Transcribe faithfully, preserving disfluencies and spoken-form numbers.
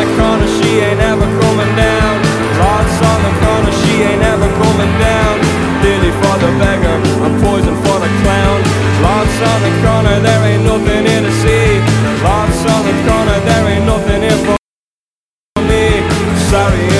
the corner, she ain't ever coming down. Lots on the corner, she ain't ever coming down. Lily for the beggar, and poison for the clown. Lots on the corner, there ain't nothing here to see. Lots on the corner, there ain't nothing here for me. Sorry,